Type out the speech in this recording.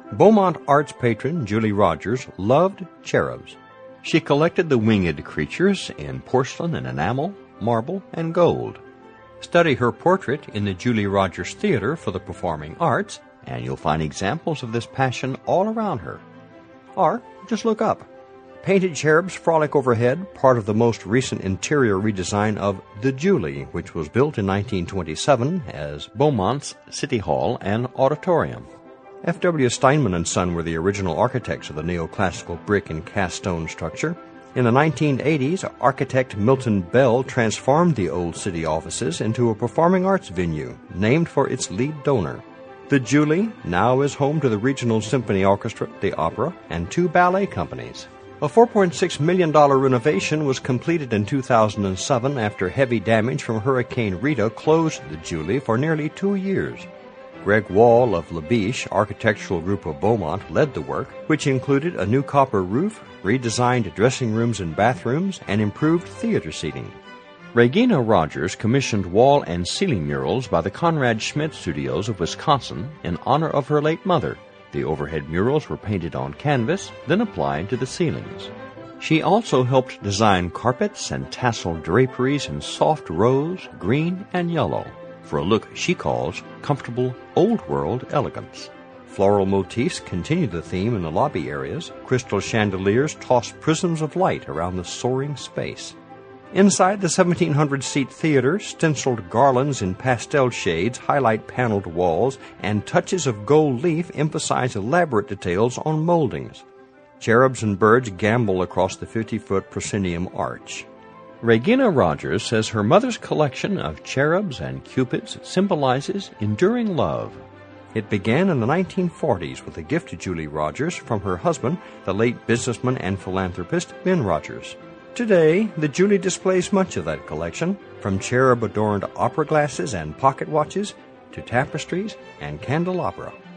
Beaumont arts patron Julie Rogers loved cherubs. She collected the winged creatures in porcelain and enamel, marble, and gold. Study her portrait in the Julie Rogers Theater for the Performing Arts, and you'll find examples of this passion all around her. Or just look up. Painted cherubs frolic overhead, part of the most recent interior redesign of the Julie, which was built in 1927 as Beaumont's City Hall and Auditorium. F.W. Steinman & Son were the original architects of the neoclassical brick and cast stone structure. In the 1980s, architect Milton Bell transformed the old city offices into a performing arts venue named for its lead donor. The Julie now is home to the Regional Symphony Orchestra, the Opera, and 2 ballet companies. A $4.6 million renovation was completed in 2007 after heavy damage from Hurricane Rita closed the Julie for nearly 2 years. Greg Wall of Labiche Architectural Group of Beaumont led the work, which included a new copper roof, redesigned dressing rooms and bathrooms, and improved theater seating. Regina Rogers commissioned wall and ceiling murals by the Conrad Schmidt Studios of Wisconsin in honor of her late mother. The overhead murals were painted on canvas, then applied to the ceilings. She also helped design carpets and tasseled draperies in soft rose, green, and yellow, for a look she calls comfortable, old-world elegance. Floral motifs continue the theme in the lobby areas. Crystal chandeliers toss prisms of light around the soaring space. Inside the 1,700-seat theater, stenciled garlands in pastel shades highlight paneled walls, and touches of gold leaf emphasize elaborate details on moldings. Cherubs and birds gambol across the 50-foot proscenium arch. Regina Rogers says her mother's collection of cherubs and cupids symbolizes enduring love. It began in the 1940s with a gift to Julie Rogers from her husband, the late businessman and philanthropist Ben Rogers. Today, the Julie displays much of that collection, from cherub-adorned opera glasses and pocket watches to tapestries and candelabra.